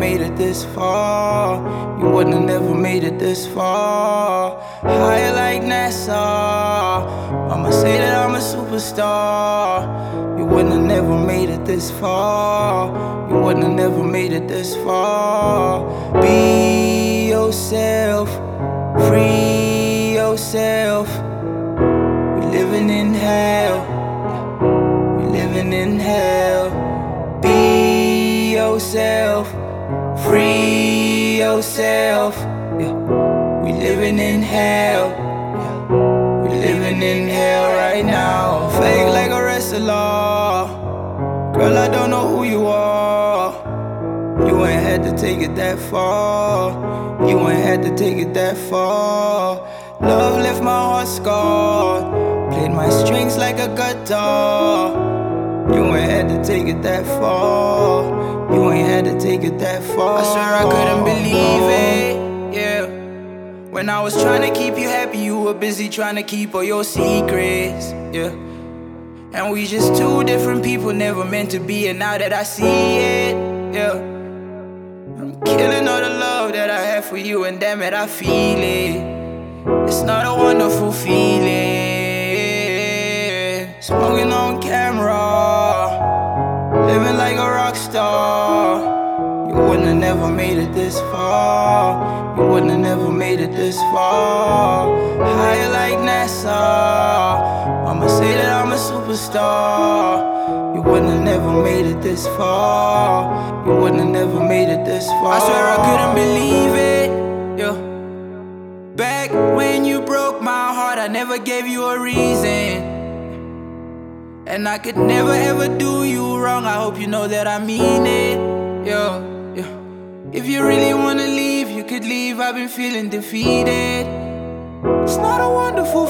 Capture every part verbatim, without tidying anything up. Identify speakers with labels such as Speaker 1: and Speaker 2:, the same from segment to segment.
Speaker 1: made it this far. You wouldn't have never made it this far. Higher like NASA. I'ma say that I'm a superstar. You wouldn't have never made it this far. You wouldn't have never made it this far. Be yourself, free yourself. We living in hell. We living in hell. Be yourself, free yourself. Yeah. We living in hell. Yeah. We living in hell right now. Fake like a wrestler. Girl, I don't know who you are. You ain't had to take it that far. You ain't had to take it that far. Love left my heart scarred. Played my strings like a guitar. You ain't had to take it that far. You ain't had to take it that far. I swear I couldn't believe it, yeah. When I was trying to keep you happy, you were busy trying to keep all your secrets, yeah. And we just two different people, never meant to be. And now that I see it, yeah, I'm killing all the love that I have for you. And damn it, I feel it. It's not a wonderful feeling. Smoking on camera, living like a rock star. You wouldn't have never made it this far. You wouldn't have never made it this far. Higher like NASA. I'ma say that I'm a superstar. You wouldn't have never made it this far. You wouldn't have never made it this far. I swear I couldn't believe it, yeah. Back when you broke my heart, I never gave you a reason. And I could never ever do you wrong. I hope you know that I mean it, yeah, yeah. If you really wanna leave, you could leave. I've been feeling defeated. It's not a wonderful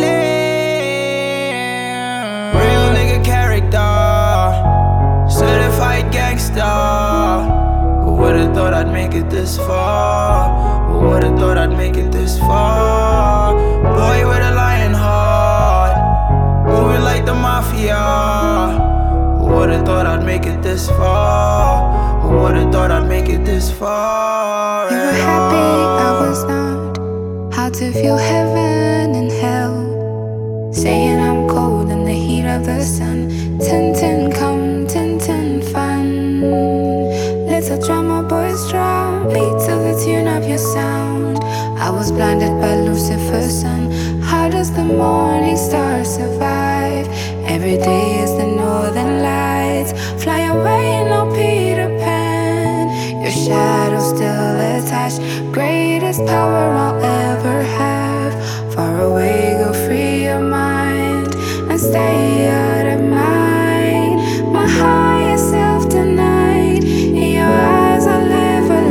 Speaker 1: feeling. Real nigga character, certified gangster. Who would've thought I'd make it this far? Who would've thought I'd make it this far? Boy with a lion heart, moving like the mafia. Who would've thought I'd make it this far? Who would've thought I'd make it this far?
Speaker 2: You were happy, I was not. How to feel heaven and hell. Saying I'm cold in the heat of the sun. Tintin come, Tintin fun. Little drama boys drum, beat to the tune of your sound. I was blinded by Lucifer's sun. How does the morning star survive? Every day is the northern lights. Fly away, no Peter Pan. Your shadow still attached. Greatest power I'll ever have. Far away, go free your mind and stay out of mine. My higher self tonight. In your eyes I live a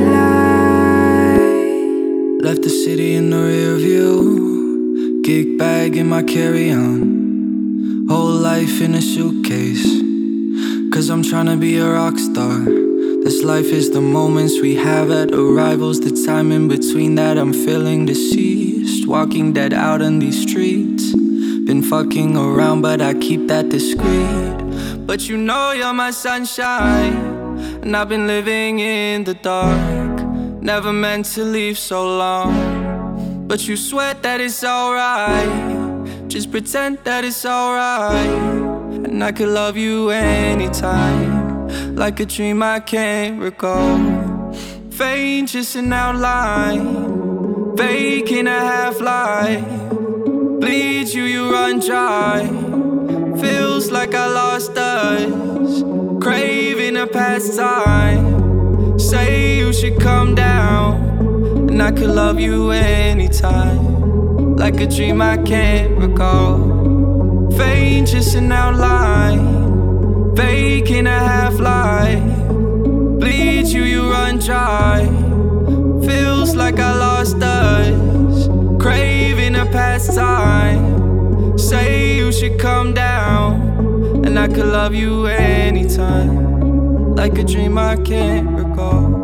Speaker 2: lie.
Speaker 1: Left the city in the rear view. Gig bag in my carry-on. Whole life in a suitcase. Cause I'm tryna be a rock star. This life is the moments we have at arrivals. The time in between that I'm feeling deceased. Walking dead out on these streets. Been fucking around but I keep that discreet. But you know you're my sunshine. And I've been living in the dark. Never meant to leave so long. But you sweat that it's alright. Just pretend that it's alright. And I could love you anytime. Like a dream I can't recall. Faint, just an outline. Fake in a half-life. Bleed you, you run dry. Feels like I lost us. Craving a pastime. Say you should come down. And I could love you anytime. Like a dream I can't recall. Faint, just an outline. Fake in a half-life. Bleed you, you run dry. Feels like I lost us. Craving a pastime. Say you should come down. And I could love you anytime. Like a dream I can't recall.